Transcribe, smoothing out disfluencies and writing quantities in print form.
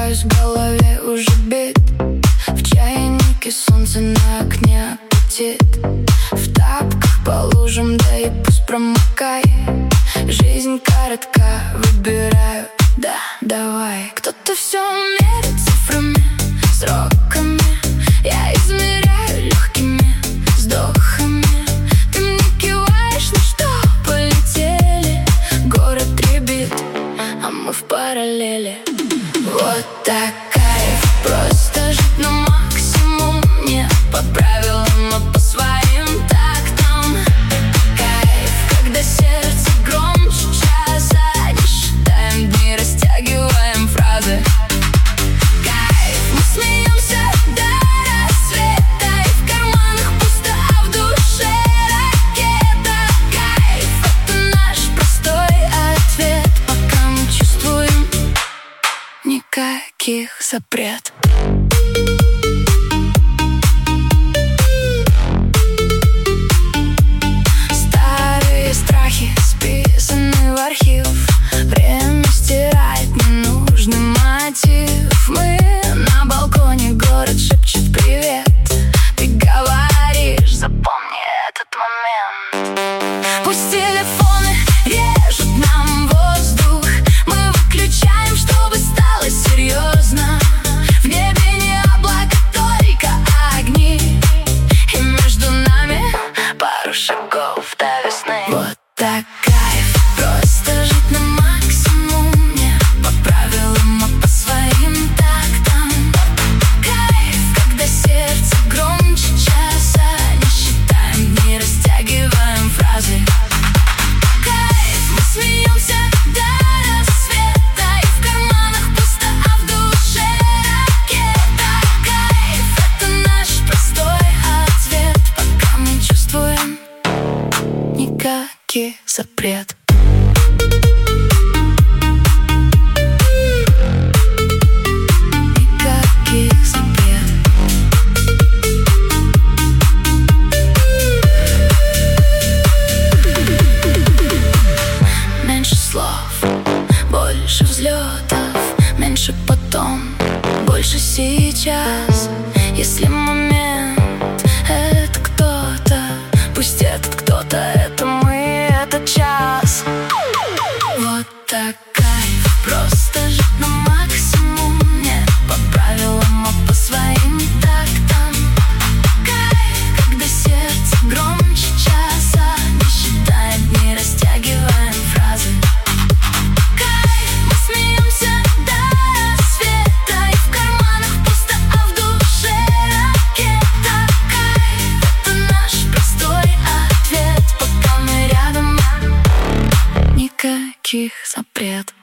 просыпаюсь, в голове уже бит. В чайнике солнце, на окне аппетит. В тапках по лужам, да и пусть промокай. Жизнь коротка, выбираю, да, давай. Кто-то все мерит цифрами, сроками. Я измеряю легкими вздохами. Ты мне киваешь, ну что, полетели. Город ребит, а мы в параллели. Вот так кайф, просто жить на максимум. Не по правилам, а по своим тактам. Кайф, когда сердце громче часа. Не считаем дни, растягиваем фразы. Кайф, мы смеемся до рассвета. И в карманах пусто, а в душе ракета. Кайф, это наш простой ответ. Пока мы чувствуем, никаких запрет. Старые страхи списаны в архив. Время стирает ненужный мотив. Мы на балконе, город шепчет привет. Ты говоришь, запомни этот момент. Пусть телефоны режут нам воздух. Мы выключаем, чтобы стало серьезно. В небе не облака, только огни. И между нами пару шагов до весны. Вот так кайф, просто жить на максимум. Не по правилам, а по своим тактам. Кайф, когда сердце громче часа. Не считаем дни, растягиваем фразы. Кайф, мы смеемся до рассвета. И в карманах пусто, а в душе ракета. Кайф, это наш простой ответ. Пока мы чувствуем, никаких запрет. Никаких запрет. Меньше слов, больше взлетов. Меньше потом, больше сейчас. Если момент — это кто-то, пусть этот кто-то — это мы, этот час. Вот так кайф, просто жить на максимум. Не по правилам, а по своим тактам. Кайф, когда сердце громче часа. Не считаем дни, растягиваем фразы. Кайф, мы смеемся до рассвета. И в карманах пусто, а в душе ракета. Кайф, это наш простой ответ. Пока мы рядом, никаких запрет.